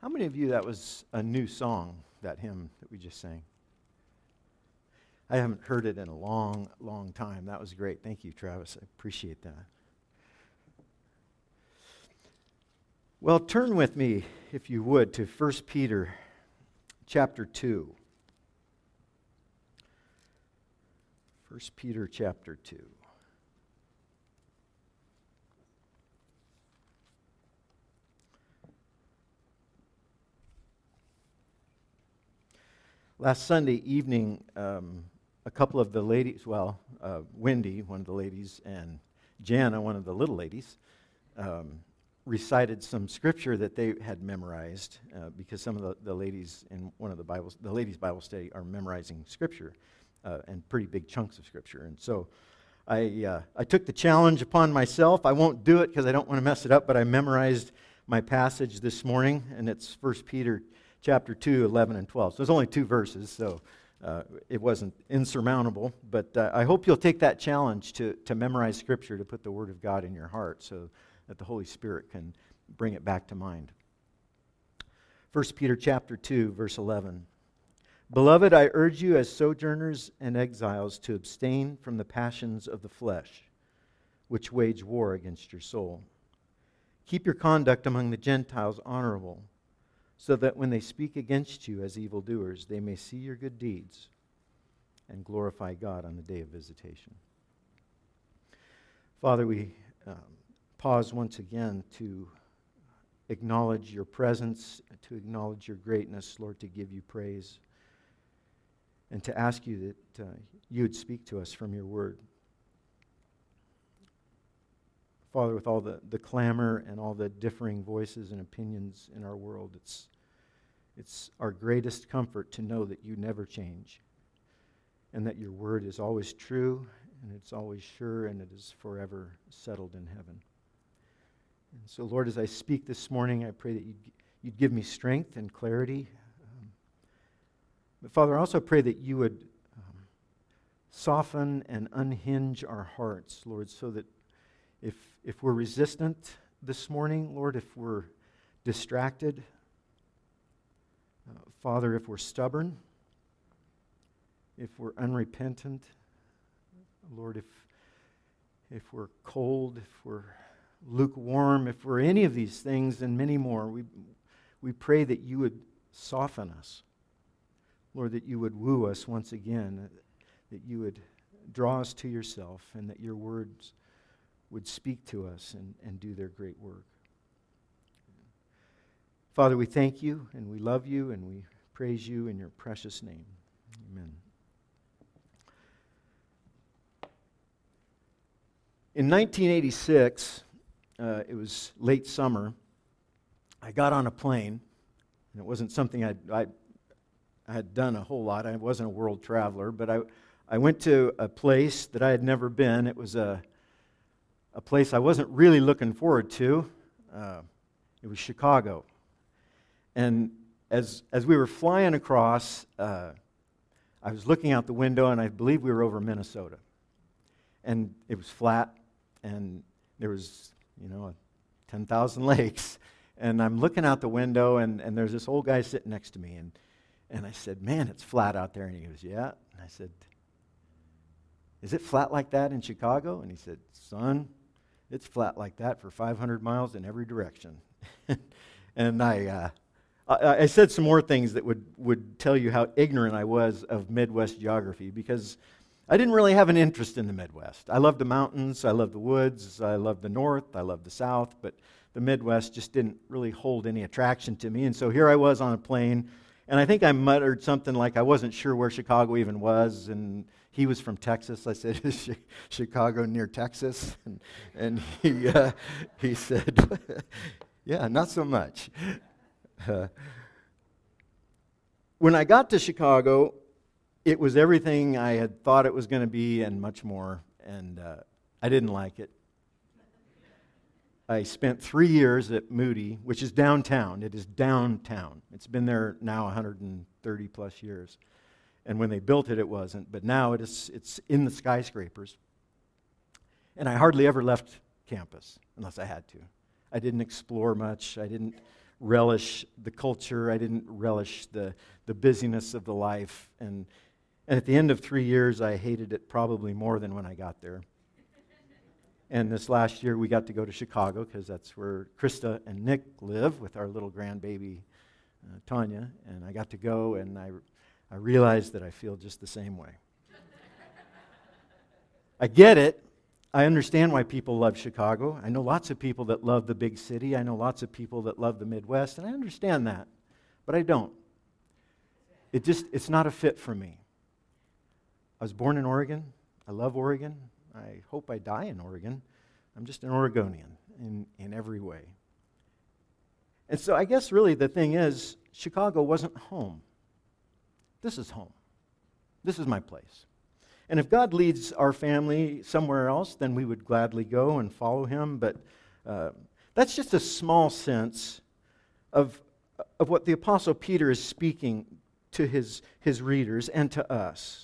How many of you, that was a new song, that hymn that we just sang? I haven't heard it in a long, long time. That was great. Thank you, Travis. I appreciate that. Well, turn with me, if you would, to 1 Peter chapter 2. 1 Peter chapter 2. Last Sunday evening, a couple of the ladies, Wendy, one of the ladies, and Jana, one of the little ladies, recited some scripture that they had memorized because some of the ladies in one of the ladies' Bible study are memorizing scripture and pretty big chunks of scripture. And so I took the challenge upon myself. I won't do it because I don't want to mess it up, but I memorized my passage this morning, and it's 1 Peter chapter 2, 11 and 12. So there's only 2 verses, so it wasn't insurmountable. But I hope you'll take that challenge to memorize Scripture, to put the Word of God in your heart so that the Holy Spirit can bring it back to mind. 1 Peter chapter 2, verse 11. Beloved, I urge you as sojourners and exiles to abstain from the passions of the flesh, which wage war against your soul. Keep your conduct among the Gentiles honorable, so that when they speak against you as evildoers, they may see your good deeds and glorify God on the day of visitation. Father, we pause once again to acknowledge your presence, to acknowledge your greatness, Lord, to give you praise, and to ask you that you would speak to us from your word. Father, with all the clamor and all the differing voices and opinions in our world, it's our greatest comfort to know that you never change and that your word is always true and it's always sure and it is forever settled in heaven. And so, Lord, as I speak this morning, I pray that you'd give me strength and clarity. But, Father, I also pray that you would soften and unhinge our hearts, Lord, so that if we're resistant this morning, Lord, if we're distracted, Father, if we're stubborn, if we're unrepentant, Lord, if we're cold, if we're lukewarm, if we're any of these things and many more, we pray that you would soften us. Lord, that you would woo us once again, that you would draw us to yourself, and that your words would speak to us and do their great work. Father, we thank you and we love you and we praise you in your precious name. Amen. In 1986, it was late summer, I got on a plane, and it wasn't something I had done a whole lot. I wasn't a world traveler, but I went to a place that I had never been. It was a place I wasn't really looking forward to. It was Chicago. And as we were flying across, I was looking out the window, and I believe we were over Minnesota. And it was flat, and there was, 10,000 lakes. And I'm looking out the window, and there's this old guy sitting next to me. And I said, man, it's flat out there. And he goes, yeah. And I said, is it flat like that in Chicago? And he said, son, it's flat like that for 500 miles in every direction. And I said some more things that would tell you how ignorant I was of Midwest geography, because I didn't really have an interest in the Midwest. I loved the mountains, I loved the woods, I loved the North, I loved the South, but the Midwest just didn't really hold any attraction to me. And so here I was on a plane, and I think I muttered something like I wasn't sure where Chicago even was, and he was from Texas. I said, is Chicago near Texas? And he said, yeah, not so much. When I got to Chicago, it was everything I had thought it was going to be and much more, and I didn't like it. I spent 3 years at Moody, which is downtown. It is downtown. It's been there now 130 plus years. And when they built it, it wasn't. But now it's in the skyscrapers. And I hardly ever left campus unless I had to. I didn't explore much. I didn't relish the culture. I didn't relish the busyness of the life. And at the end of 3 years, I hated it probably more than when I got there. And this last year, we got to go to Chicago because that's where Krista and Nick live with our little grandbaby, Tanya. And I got to go, and I realized that I feel just the same way. I get it. I understand why people love Chicago. I know lots of people that love the big city. I know lots of people that love the Midwest, and I understand that. But I don't. It's not a fit for me. I was born in Oregon. I love Oregon. I hope I die in Oregon. I'm just an Oregonian in every way. And so I guess really the thing is, Chicago wasn't home. This is home. This is my place. And if God leads our family somewhere else, then we would gladly go and follow him. But that's just a small sense of what the Apostle Peter is speaking to his readers and to us.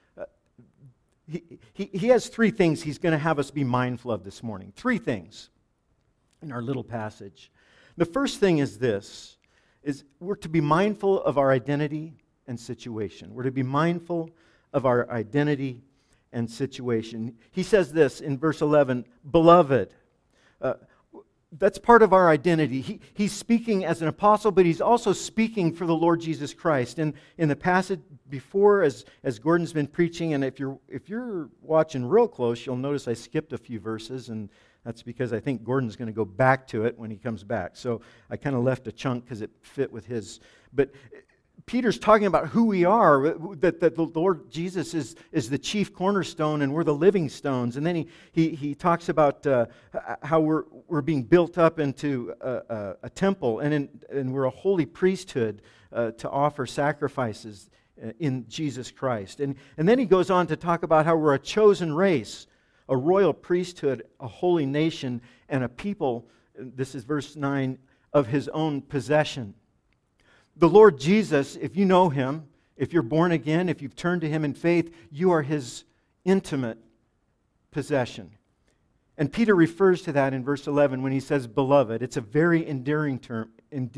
He has three things he's going to have us be mindful of this morning. Three things in our little passage. The first thing is this, is we're to be mindful of our identity and situation. We're to be mindful of our identity and situation. He says this in verse 11, beloved. That's part of our identity. He's speaking as an apostle, but he's also speaking for the Lord Jesus Christ. And in the passage before, as Gordon's been preaching, and if you're watching real close, you'll notice I skipped a few verses, and that's because I think Gordon's going to go back to it when he comes back. So I kind of left a chunk because it fit with his. But Peter's talking about who we are, that the Lord Jesus is the chief cornerstone and we're the living stones. And then he talks about how we're being built up into a temple and we're a holy priesthood to offer sacrifices in Jesus Christ. And then he goes on to talk about how we're a chosen race, a royal priesthood, a holy nation, and a people, this is verse 9, of his own possession. The Lord Jesus, if you know him, if you're born again, if you've turned to him in faith, you are his intimate possession. And Peter refers to that in verse 11 when he says beloved. It's a very endearing term.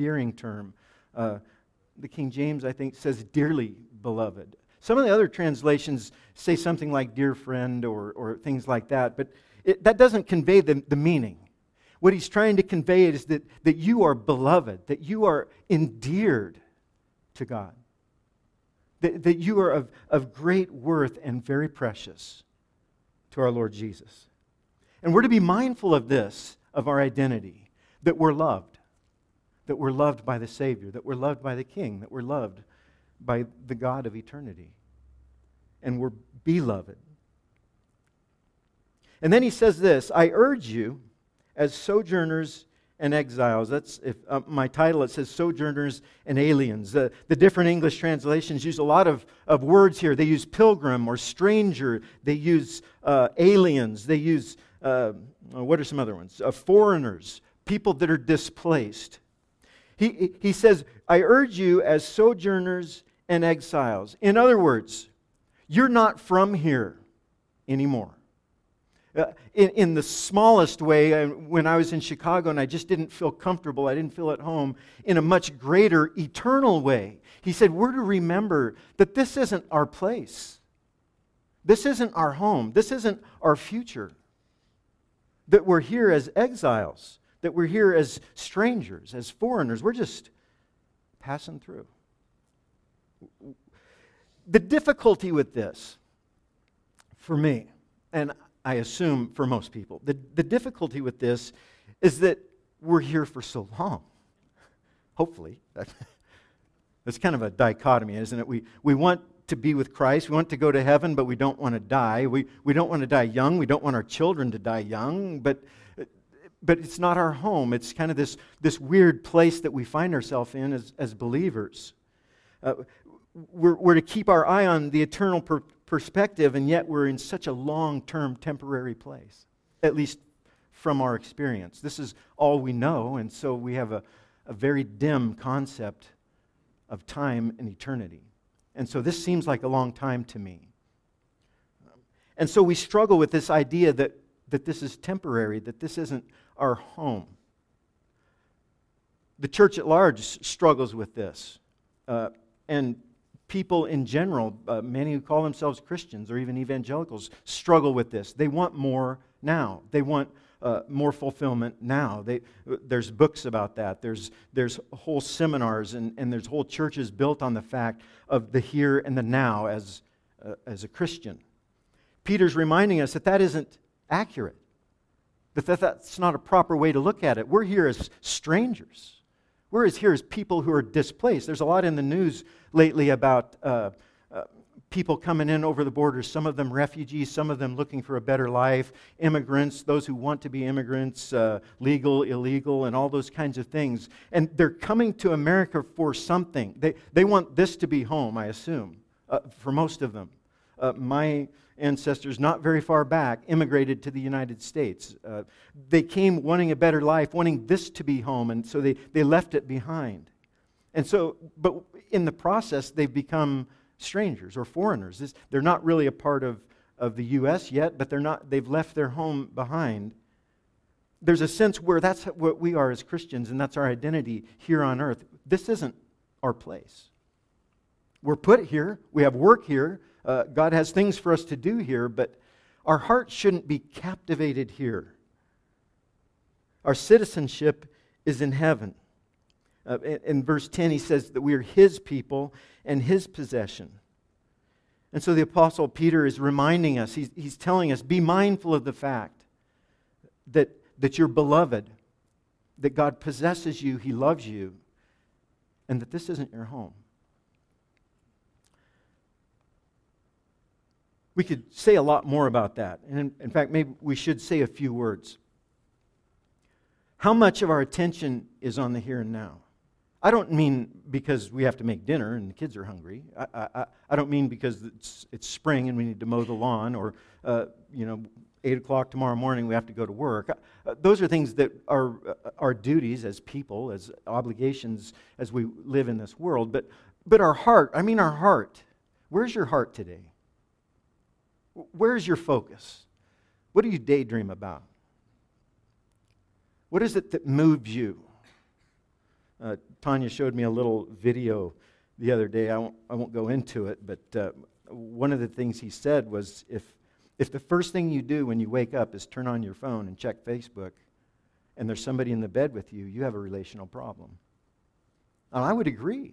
The King James, I think, says dearly beloved. Some of the other translations say something like dear friend or things like that, but that doesn't convey the meaning. What he's trying to convey is that you are beloved, that you are endeared to God, that you are of great worth and very precious to our Lord Jesus. And we're to be mindful of this, of our identity, that we're loved by the Savior, that we're loved by the King, that we're loved by the God of eternity, and we're beloved. And then he says this, I urge you, as sojourners and exiles. That's my title. It says sojourners and aliens. The different English translations use a lot of words here. They use pilgrim or stranger. They use aliens. They use, what are some other ones? Foreigners, people that are displaced. He says, I urge you as sojourners and exiles. In other words, you're not from here anymore. In the smallest way, when I was in Chicago and I just didn't feel comfortable, I didn't feel at home, in a much greater eternal way, he said, we're to remember that this isn't our place. This isn't our home. This isn't our future. That we're here as exiles, that we're here as strangers, as foreigners. We're just passing through. The difficulty with this, for me, and I assume for most people, the difficulty with this is that we're here for so long. Hopefully. That's kind of a dichotomy, isn't it? We want to be with Christ. We want to go to heaven, but we don't want to die. We don't want to die young. We don't want our children to die young, but it's not our home. It's kind of this weird place that we find ourselves in as believers. We're to keep our eye on the eternal perspective, and yet we're in such a long-term temporary place, at least from our experience. This is all we know, and so we have a very dim concept of time and eternity. And so this seems like a long time to me. And so we struggle with this idea that this is temporary, that this isn't our home. The church at large struggles with this. And people in general, many who call themselves Christians or even evangelicals, struggle with this. They want more now. They want more fulfillment now. There's books about that. There's whole seminars and there's whole churches built on the fact of the here and the now as a Christian. Peter's reminding us that isn't accurate. That's not a proper way to look at it. We're here as strangers. We're here as people who are displaced. There's a lot in the news lately about people coming in over the border, some of them refugees, some of them looking for a better life, immigrants, those who want to be immigrants, legal, illegal, and all those kinds of things. And they're coming to America for something. They want this to be home, I assume, for most of them. My ancestors, not very far back, immigrated to the United States. They came wanting a better life, wanting this to be home, and so they left it behind. And so, but in the process, they've become strangers or foreigners. They're not really a part of the U.S. yet, but they've left their home behind. There's a sense where that's what we are as Christians, and that's our identity here on earth. This isn't our place. We're put here. We have work here. God has things for us to do here, but our hearts shouldn't be captivated here. Our citizenship is in heaven. In verse 10, he says that we are His people and His possession. And so the Apostle Peter is reminding us, he's telling us, be mindful of the fact that you're beloved, that God possesses you, He loves you, and that this isn't your home. We could say a lot more about that. And in fact, maybe we should say a few words. How much of our attention is on the here and now? I don't mean because we have to make dinner and the kids are hungry. I don't mean because it's spring and we need to mow the lawn, or 8 o'clock tomorrow morning we have to go to work. Those are things that are our duties as people, as obligations as we live in this world. But our heart, our heart. Where's your heart today? Where's your focus? What do you daydream about? What is it that moves you? Tanya showed me a little video the other day. I won't go into it, but one of the things he said was, if the first thing you do when you wake up is turn on your phone and check Facebook, and there's somebody in the bed with you, you have a relational problem. And I would agree,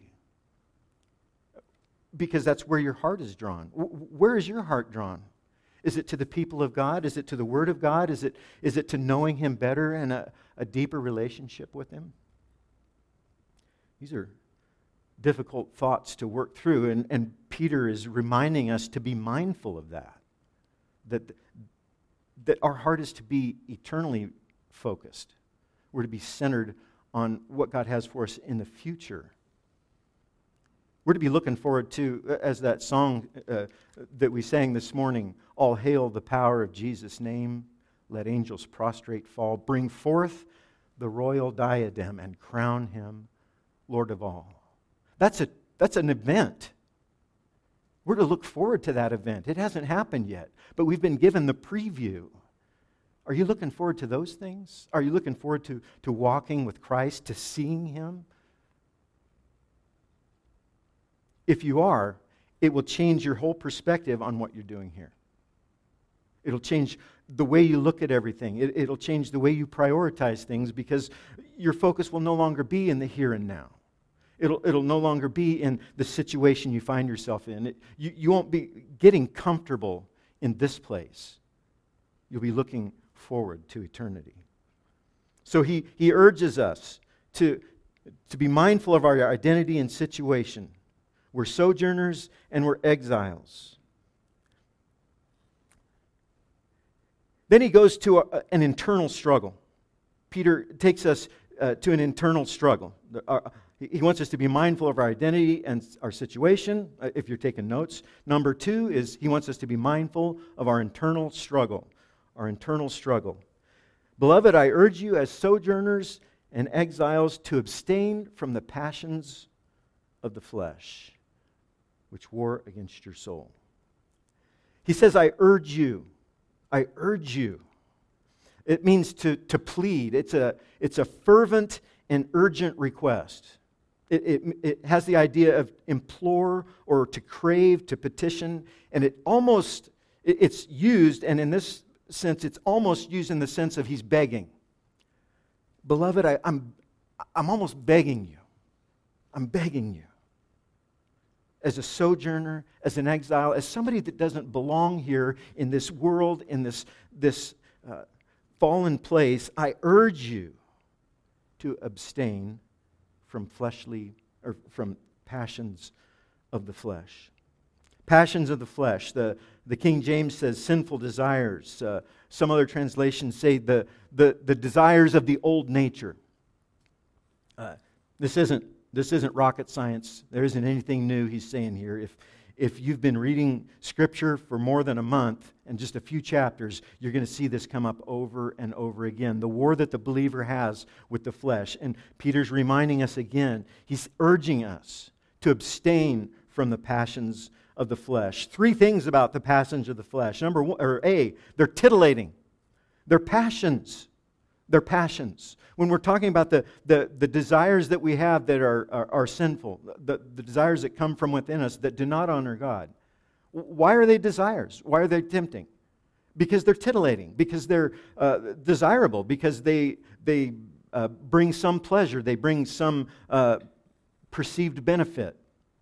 because that's where your heart is drawn. Where is your heart drawn? Is it to the people of God? Is it to the Word of God? Is it to knowing Him better and a deeper relationship with Him? These are difficult thoughts to work through, and Peter is reminding us to be mindful of that our heart is to be eternally focused. We're to be centered on what God has for us in the future. We're to be looking forward to, as that song that we sang this morning, all hail the power of Jesus' name, let angels prostrate fall, bring forth the royal diadem and crown Him Lord of all. That's an event. We're to look forward to that event. It hasn't happened yet, but we've been given the preview. Are you looking forward to those things? Are you looking forward to walking with Christ, to seeing Him? If you are, it will change your whole perspective on what you're doing here. It'll change the way you look at everything. It'll change the way you prioritize things, because your focus will no longer be in the here and now. It'll no longer be in the situation you find yourself in. You won't be getting comfortable in this place. You'll be looking forward to eternity. So he urges us to be mindful of our identity and situation. We're sojourners and we're exiles. Then he goes to an internal struggle. Peter takes us to an internal struggle. He wants us to be mindful of our identity and our situation, if you're taking notes. Number 2 is he wants us to be mindful of our internal struggle. Our internal struggle. Beloved, I urge you as sojourners and exiles to abstain from the passions of the flesh, which war against your soul. He says, I urge you. I urge you. It means to plead. It's a fervent an urgent request. It has the idea of implore or to crave, to petition, and it's used, and in this sense, it's almost used in the sense of he's begging. Beloved, I'm almost begging you. I'm begging you. As a sojourner, as an exile, as somebody that doesn't belong here in this world, in this fallen place, I urge you to abstain from from passions of the flesh. Passions of the flesh. The King James says sinful desires. Some other translations say the desires of the old nature. This isn't rocket science. There isn't anything new he's saying here. If you've been reading Scripture for more than a month and just a few chapters, you're going to see this come up over and over again. The war that the believer has with the flesh. And Peter's reminding us again, he's urging us to abstain from the passions of the flesh. Three things about the passions of the flesh. Number one, or A, they're titillating. They're passions. They're passions. When we're talking about the desires that we have that are sinful, the desires that come from within us that do not honor God, why are they desires? Why are they tempting? Because they're titillating, because they're desirable, because they bring some pleasure, they bring some perceived benefit.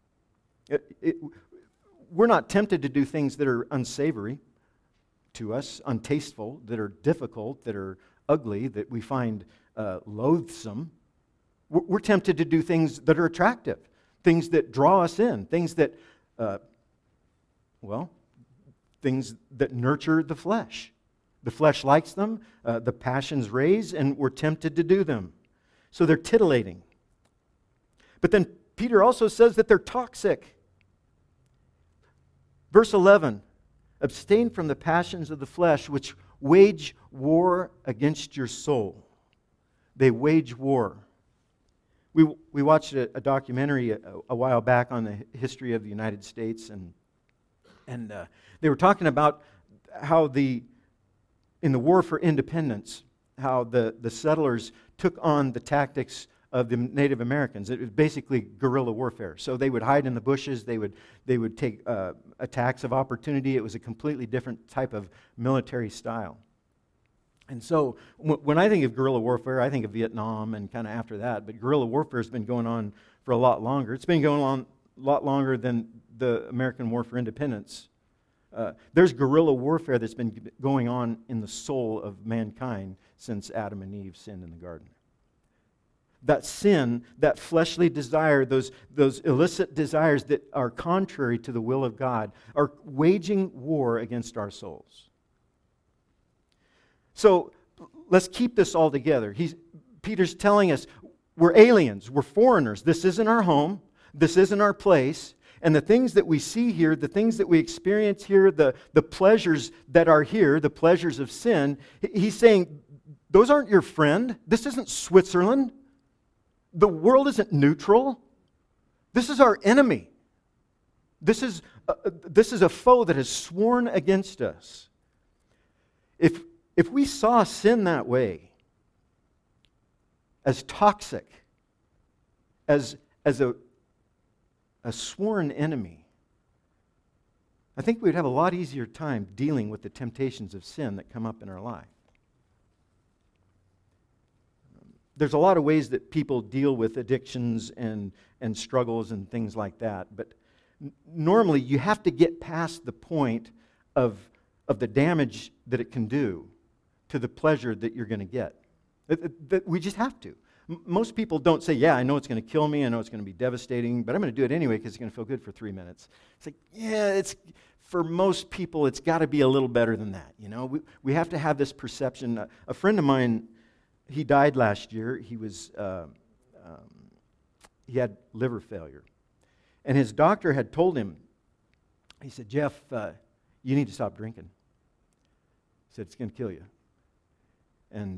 We're not tempted to do things that are unsavory to us, untasteful, that are difficult, that are ugly, that we find loathsome. We're tempted to do things that are attractive, things that draw us in, things that, things that nurture the flesh. The flesh likes them, the passions raise, and we're tempted to do them. So they're titillating. But then Peter also says that they're toxic. Verse 11, abstain from the passions of the flesh, which wage war against your soul. They wage war. We watched a documentary a while back on the history of the United States, and they were talking about how in the war for independence, how the settlers took on the tactics of the Native Americans. It was basically guerrilla warfare. So they would hide in the bushes. They would take attacks of opportunity. It was a completely different type of military style. And so when I think of guerrilla warfare, I think of Vietnam and kind of after that. But guerrilla warfare has been going on for a lot longer. It's been going on a lot longer than the American War for Independence. There's guerrilla warfare that's been going on in the soul of mankind since Adam and Eve sinned in the garden. That sin, that fleshly desire, those illicit desires that are contrary to the will of God are waging war against our souls. So let's keep this all together. Peter's telling us we're aliens, we're foreigners. This isn't our home, this isn't our place. And the things that we see here, the things that we experience here, the pleasures that are here, the pleasures of sin, he's saying, those aren't your friend. This isn't Switzerland. The world isn't neutral. This is our enemy. This is a foe that has sworn against us. If we saw sin that way, as toxic, as a sworn enemy, I think we'd have a lot easier time dealing with the temptations of sin that come up in our life. There's a lot of ways that people deal with addictions and struggles and things like that, but normally you have to get past the point of the damage that it can do to the pleasure that you're going to get. We just have to. Most people don't say, yeah, I know it's going to kill me, I know it's going to be devastating, but I'm going to do it anyway because it's going to feel good for 3 minutes. It's like, yeah, for most people, it's got to be a little better than that. You know, we have to have this perception. A friend of mine, he died last year. He had liver failure. And his doctor had told him, he said, Jeff, you need to stop drinking. He said, it's going to kill you. And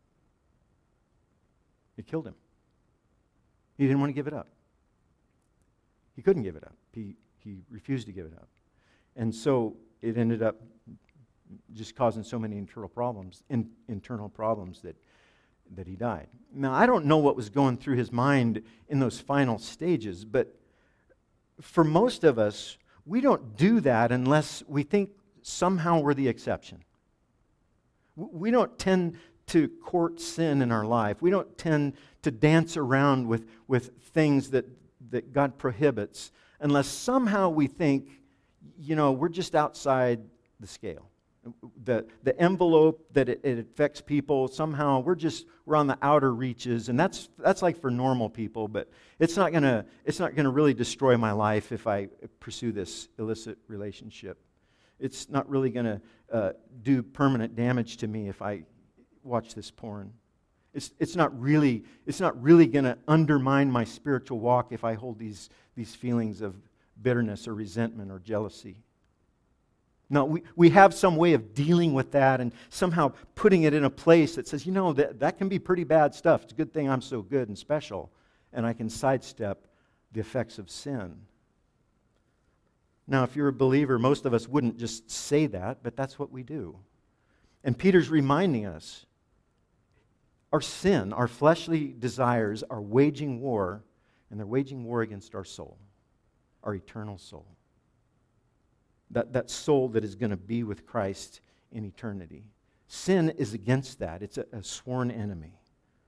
it killed him. He didn't want to give it up. He couldn't give it up. He refused to give it up. And so it ended up just causing so many internal problems that that he died. Now, I don't know what was going through his mind in those final stages, but for most of us, we don't do that unless we think somehow we're the exception. We don't tend to court sin in our life. We don't tend to dance around with things that God prohibits unless somehow we think, we're just outside the scale. The envelope that it affects people, somehow we're on the outer reaches, and that's like for normal people, but it's not gonna really destroy my life if I pursue this illicit relationship. It's not really gonna do permanent damage to me if I watch this porn. It's not really gonna undermine my spiritual walk if I hold these feelings of bitterness or resentment or jealousy. No, we have some way of dealing with that and somehow putting it in a place that says, that can be pretty bad stuff. It's a good thing I'm so good and special, and I can sidestep the effects of sin. Now, if you're a believer, most of us wouldn't just say that, but that's what we do. And Peter's reminding us, our sin, our fleshly desires are waging war, and they're waging war against our soul, our eternal soul. That soul that is going to be with Christ in eternity. Sin is against that. It's a sworn enemy.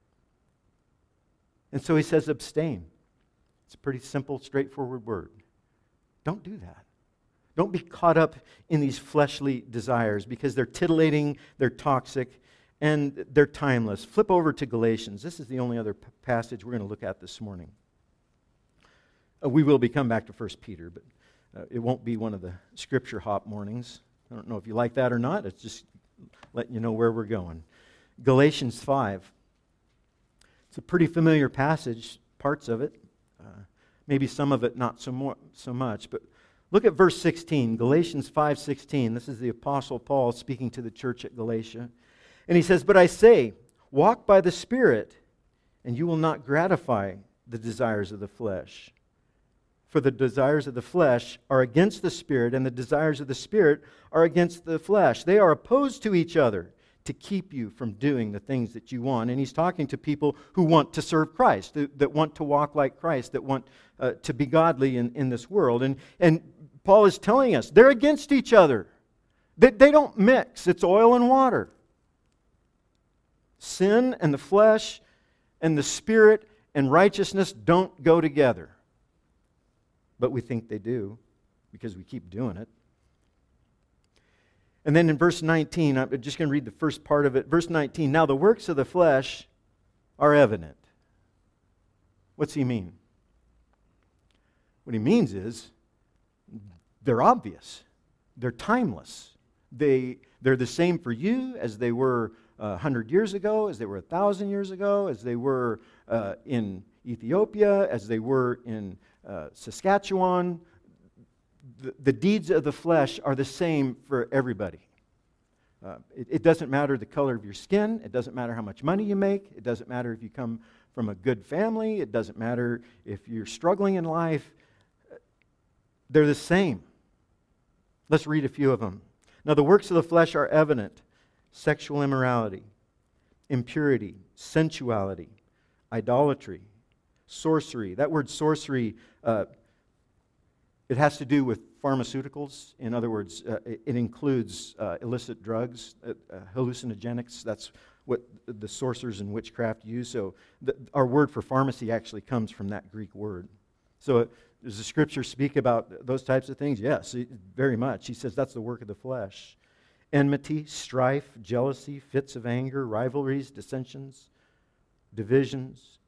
And so he says abstain. It's a pretty simple, straightforward word. Don't do that. Don't be caught up in these fleshly desires because they're titillating, they're toxic, and they're timeless. Flip over to Galatians. This is the only other passage we're going to look at this morning. We will be coming back to 1 Peter, but it won't be one of the scripture hop mornings. I don't know if you like that or not. It's just letting you know where we're going. Galatians 5. It's a pretty familiar passage, parts of it. Maybe some of it not so much. But look at verse 16, Galatians 5:16. This is the Apostle Paul speaking to the church at Galatia. And he says, "But I say, walk by the Spirit, and you will not gratify the desires of the flesh. For the desires of the flesh are against the Spirit, and the desires of the Spirit are against the flesh. They are opposed to each other to keep you from doing the things that you want." And he's talking to people who want to serve Christ, that want to walk like Christ, that want to be godly in this world. And Paul is telling us they're against each other. They don't mix. It's oil and water. Sin and the flesh and the Spirit and righteousness don't go together. But we think they do because we keep doing it. And then in verse 19, I'm just going to read the first part of it. Verse 19, "Now the works of the flesh are evident." What's he mean? What he means is they're obvious. They're timeless. They're the same for you as they were 100 years ago, as they were 1,000 years ago, as they were in Ethiopia, as they were in Saskatchewan. The deeds of the flesh are the same for everybody. It doesn't matter the color of your skin. It doesn't matter how much money you make. It doesn't matter if you come from a good family. It doesn't matter if you're struggling in life. They're the same. Let's read a few of them. "Now the works of the flesh are evident: sexual immorality, impurity, sensuality, idolatry, sorcery." That word sorcery, it has to do with pharmaceuticals. In other words, it includes illicit drugs, hallucinogenics. That's what the sorcerers in witchcraft use. So our word for pharmacy actually comes from that Greek word. So does the Scripture speak about those types of things? Yes, very much. He says that's the work of the flesh. Enmity, strife, jealousy, fits of anger, rivalries, dissensions, divisions,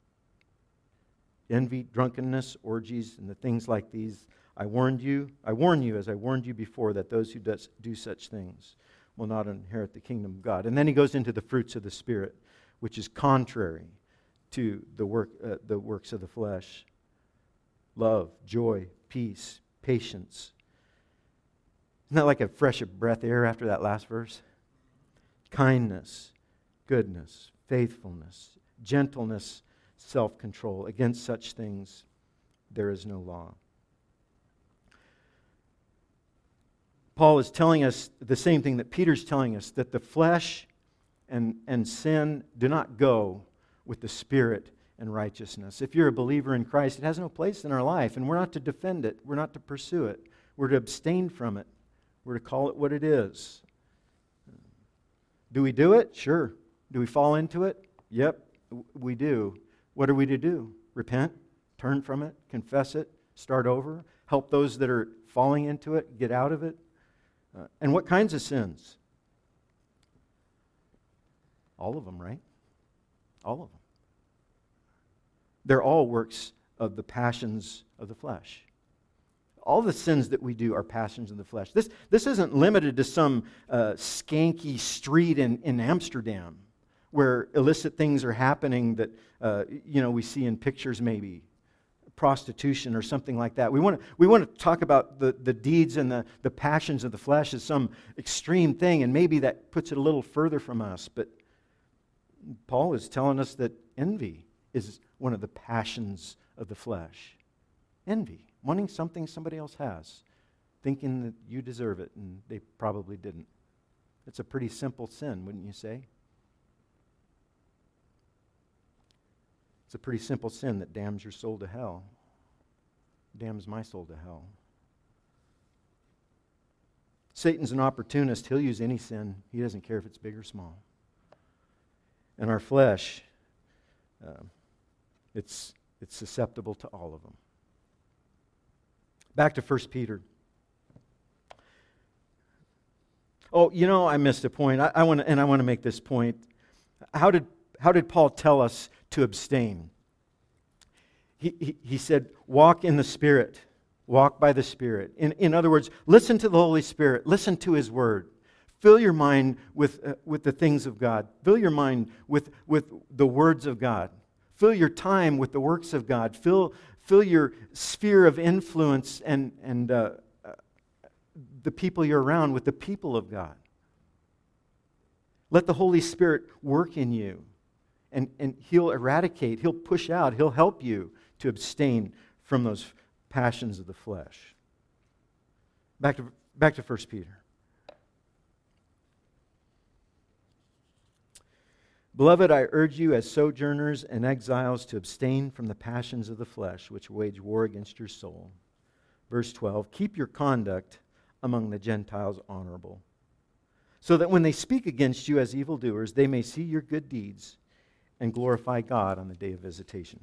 envy, drunkenness, orgies, and the things like these. I warn you as I warned you before, that those who do such things will not inherit the kingdom of God. And then he goes into the fruits of the Spirit, which is contrary to the works of the flesh. Love, joy, peace, patience. Isn't that like a fresh breath of air after that last verse? Kindness, goodness, faithfulness, gentleness, self-control. Against such things there is no law. Paul is telling us the same thing that Peter's telling us, that the flesh and sin do not go with the Spirit and righteousness. If you're a believer in Christ, it has no place in our life, and we're not to defend it. We're not to pursue it. We're to abstain from it. We're to call it what it is. Do we do it? Sure. Do we fall into it? Yep, we do. What are we to do? Repent, turn from it, confess it, start over, help those that are falling into it, get out of it. And what kinds of sins? All of them, right? All of them. They're all works of the passions of the flesh. All the sins that we do are passions of the flesh. This isn't limited to some skanky street in Amsterdam where illicit things are happening that we see in pictures maybe. Prostitution or something like that. We want to talk about the deeds and the passions of the flesh as some extreme thing, and maybe that puts it a little further from us. But Paul is telling us that envy is one of the passions of the flesh. Envy. Wanting something somebody else has. Thinking that you deserve it, and they probably didn't. It's a pretty simple sin, wouldn't you say? It's a pretty simple sin that damns your soul to hell. Damns my soul to hell. Satan's an opportunist. He'll use any sin. He doesn't care if it's big or small. And our flesh, it's susceptible to all of them. Back to 1 Peter. Oh, I missed a point. I want to make this point. How did Paul tell us to abstain? He said, walk in the Spirit. Walk by the Spirit. In other words, listen to the Holy Spirit. Listen to His Word. Fill your mind with the things of God. Fill your mind with the words of God. Fill your time with the works of God. Fill your sphere of influence and the people you're around with the people of God. Let the Holy Spirit work in you. And He'll eradicate, He'll push out, He'll help you to abstain from those passions of the flesh. Back to 1 Peter. Beloved, I urge you as sojourners and exiles to abstain from the passions of the flesh, which wage war against your soul. Verse 12, keep your conduct among the Gentiles honorable, so that when they speak against you as evildoers, they may see your good deeds and glorify God on the day of visitation.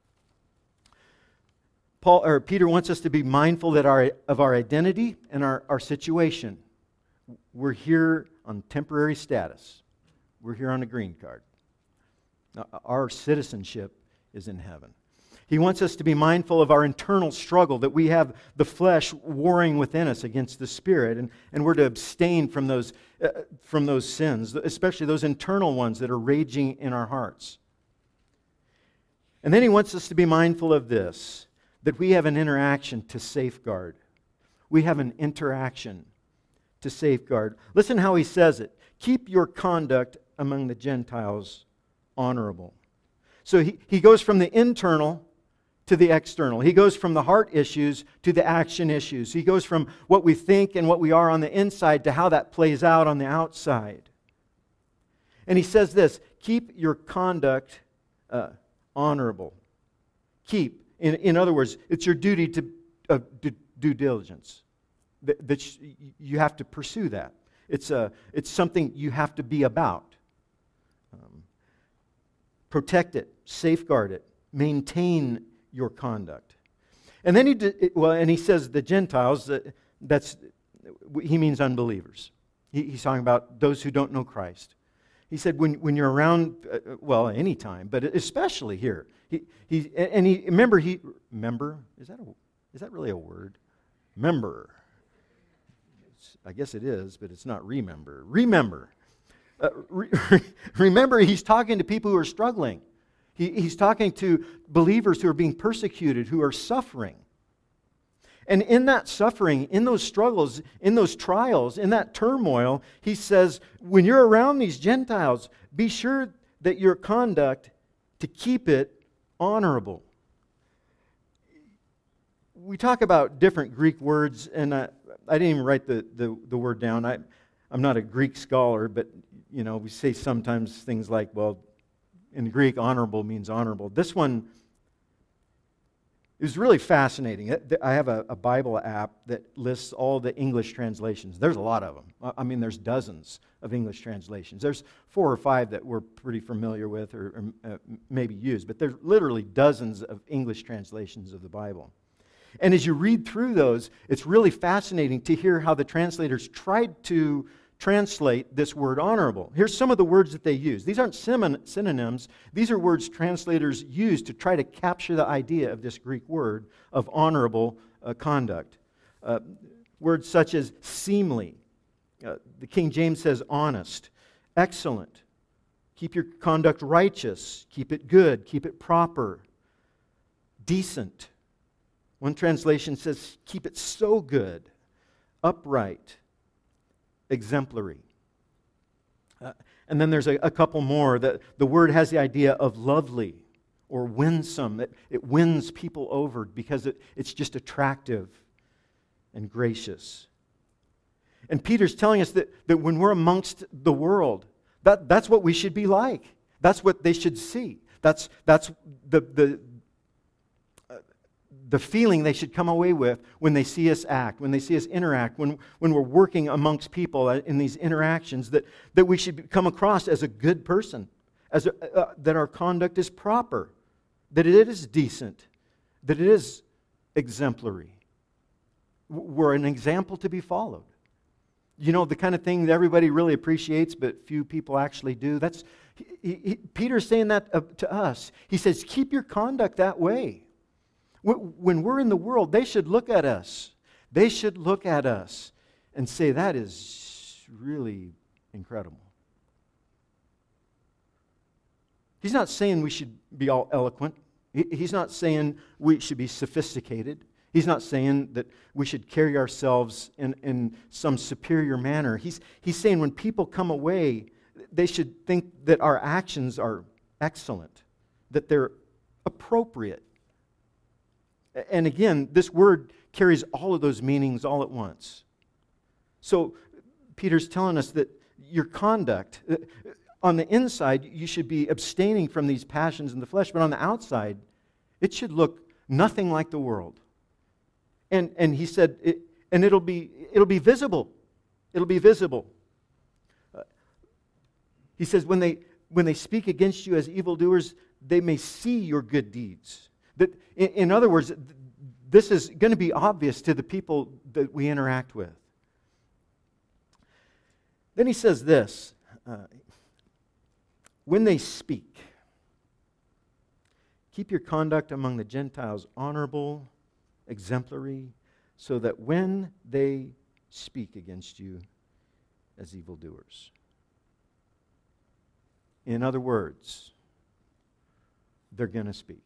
Peter wants us to be mindful of our identity and our situation. We're here on temporary status. We're here on a green card. Now, our citizenship is in heaven. He wants us to be mindful of our internal struggle, that we have the flesh warring within us against the Spirit, and we're to abstain from those sins, especially those internal ones that are raging in our hearts. And then he wants us to be mindful of this, that we have an interaction to safeguard. We have an interaction to safeguard. Listen how he says it. Keep your conduct among the Gentiles honorable. So he goes from the internal to the external. He goes from the heart issues to the action issues. He goes from what we think and what we are on the inside to how that plays out on the outside. And he says this, keep your conduct honorable. Keep. In other words, it's your duty to due diligence. That you have to pursue that. It's something you have to be about. Protect it, safeguard it, maintain your conduct. And then he says the Gentiles. He means unbelievers. He's talking about those who don't know Christ. He said when you're around, any time, but especially here. Remember is that really a word? Member. I guess it is, but it's not remember. Remember. Remember, he's talking to people who are struggling. He's talking to believers who are being persecuted, who are suffering. And in that suffering, in those struggles, in those trials, in that turmoil, he says, when you're around these Gentiles, be sure that your conduct, to keep it honorable. We talk about different Greek words, and I didn't even write the word down. I'm not a Greek scholar, but we say sometimes things like, well, in Greek, honorable means honorable. This one is really fascinating. I have a Bible app that lists all the English translations. There's a lot of them. I mean, there's dozens of English translations. There's 4 or 5 that we're pretty familiar with or maybe use, but there's literally dozens of English translations of the Bible. And as you read through those, it's really fascinating to hear how the translators tried to translate this word honorable. Here's some of the words that they use. These aren't synonyms. These are words translators use to try to capture the idea of this Greek word of honorable conduct. Words such as seemly. The King James says honest, excellent. Keep your conduct righteous. Keep it good. Keep it proper. Decent. One translation says keep it so good. Upright. Exemplary. And then there's a couple more. The word has the idea of lovely or winsome. It wins people over because it's just attractive and gracious. And Peter's telling us that when we're amongst the world, that's what we should be like. That's what they should see. That's the feeling they should come away with when they see us act, when they see us interact, when we're working amongst people in these interactions, that we should come across as a good person, that our conduct is proper, that it is decent, that it is exemplary. We're an example to be followed. The kind of thing that everybody really appreciates, but few people actually do. Peter's saying that to us. He says, keep your conduct that way. When we're in the world, they should look at us. They should look at us and say, that is really incredible. He's not saying we should be all eloquent. He's not saying we should be sophisticated. He's not saying that we should carry ourselves in some superior manner. He's saying when people come away, they should think that our actions are excellent, that they're appropriate. And again, this word carries all of those meanings all at once. So Peter's telling us that your conduct, on the inside, you should be abstaining from these passions in the flesh, but on the outside, it should look nothing like the world. And he said, it'll be visible. It'll be visible. He says, when they speak against you as evildoers, they may see your good deeds. That, in other words, this is going to be obvious to the people that we interact with. Then he says this, when they speak, keep your conduct among the Gentiles honorable, exemplary, so that when they speak against you as evildoers. In other words, they're going to speak.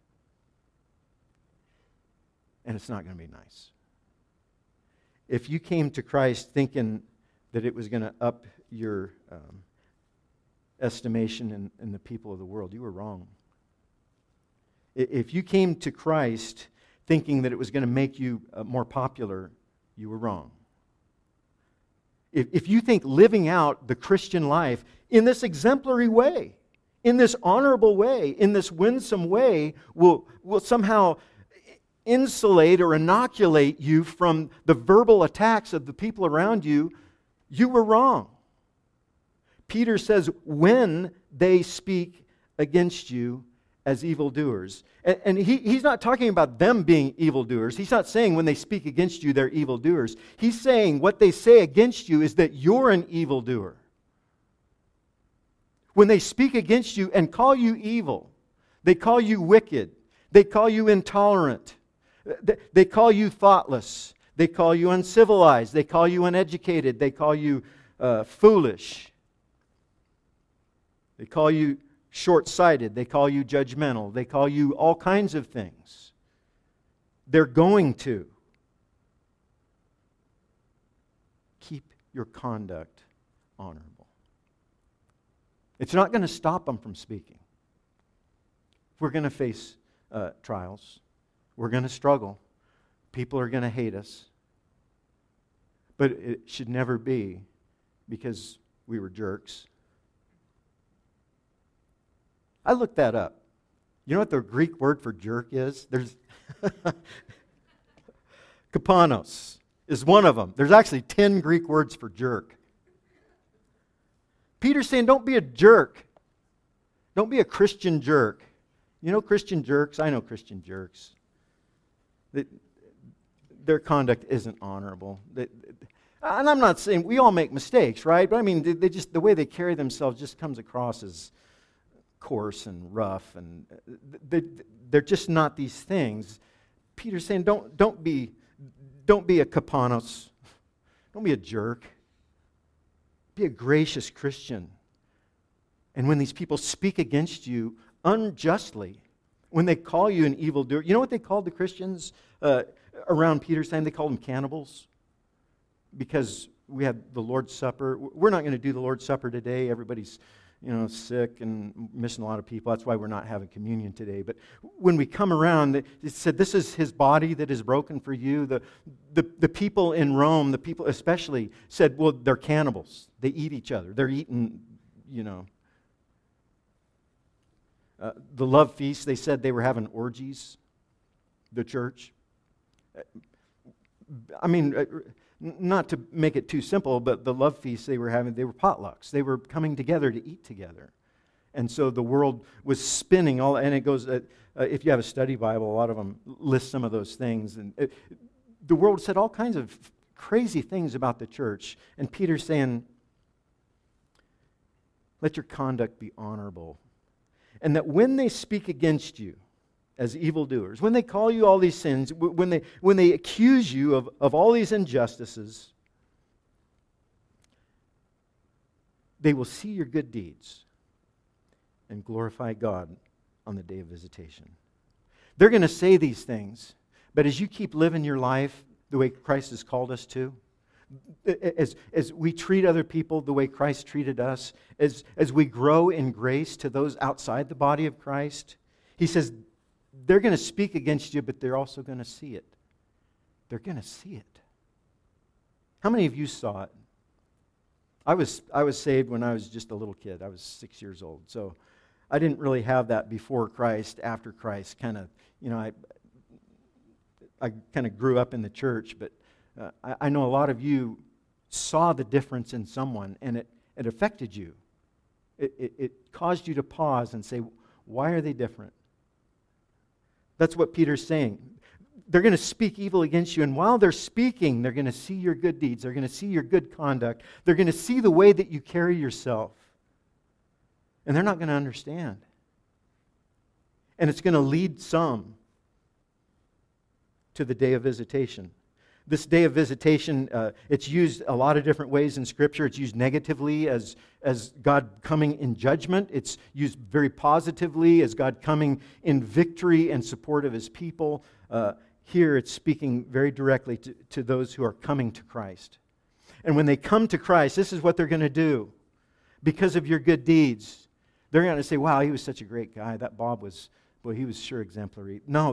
And it's not going to be nice. If you came to Christ thinking that it was going to up your estimation in the people of the world, you were wrong. If you came to Christ thinking that it was going to make you more popular, you were wrong. If you think living out the Christian life in this exemplary way, in this honorable way, in this winsome way, will somehow insulate or inoculate you from the verbal attacks of the people around you, you were wrong. Peter says, when they speak against you as evildoers. And he's not talking about them being evildoers. He's not saying when they speak against you, they're evildoers. He's saying what they say against you is that you're an evildoer. When they speak against you and call you evil, they call you wicked, they call you intolerant, they call you thoughtless, they call you uncivilized, they call you uneducated, they call you foolish, they call you short-sighted, they call you judgmental, they call you all kinds of things. They're going to. Keep your conduct honorable. It's not going to stop them from speaking. We're going to face trials. We're going to struggle. People are going to hate us. But it should never be because we were jerks I looked that up. You know what the Greek word for jerk is? There's kapanos is one of them. There's actually 10 Greek words for jerk. Peter's saying, don't be a jerk. Don't be a Christian jerk. You know Christian jerks? I know Christian jerks. Their conduct isn't honorable. And I'm not saying, we all make mistakes, right? But I mean, they just, the way they carry themselves just comes across as coarse and rough, and they're just not these things. Peter's saying, don't be a kapanos. Don't be a jerk. Be a gracious Christian. And when these people speak against you unjustly, when they call you an evildoer, you know what they called the Christians around Peter's time? They called them cannibals. Because we had the Lord's Supper. We're not going to do the Lord's Supper today. Everybody's, sick and missing a lot of people. That's why we're not having communion today. But when we come around, it said, this is his body that is broken for you. The people in Rome, the people especially, said, well, they're cannibals. They eat each other. They're eating, the love feast, they said they were having orgies, the church. I mean, not to make it too simple, but the love feasts they were having, they were potlucks. They were coming together to eat together. And so the world was spinning all, and it goes, if you have a study Bible, a lot of them list some of those things. And the world said all kinds of crazy things about the church. And Peter's saying, let your conduct be honorable. And that when they speak against you as evildoers, when they call you all these sins, when they accuse you of all these injustices, they will see your good deeds and glorify God on the day of visitation. They're going to say these things, but as you keep living your life the way Christ has called us to, as we treat other people the way Christ treated us, as we grow in grace to those outside the body of Christ, he says they're going to speak against you, but they're also going to see it. They're going to see it. How many of you saw it? I was saved when I was just a little kid. I was 6 years old. So I didn't really have that before Christ, after Christ. Kind of, I kind of grew up in the church, but I know a lot of you saw the difference in someone, and it affected you. It caused you to pause and say, why are they different? That's what Peter's saying. They're going to speak evil against you, and while they're speaking, they're going to see your good deeds. They're going to see your good conduct. They're going to see the way that you carry yourself. And they're not going to understand. And it's going to lead some to the day of visitation. This day of visitation, it's used a lot of different ways in Scripture. It's used negatively as God coming in judgment. It's used very positively as God coming in victory and support of His people. Here it's speaking very directly to those who are coming to Christ. And when they come to Christ, this is what they're going to do. Because of your good deeds, they're going to say, wow, he was such a great guy. That Bob was, boy, he was sure exemplary. No,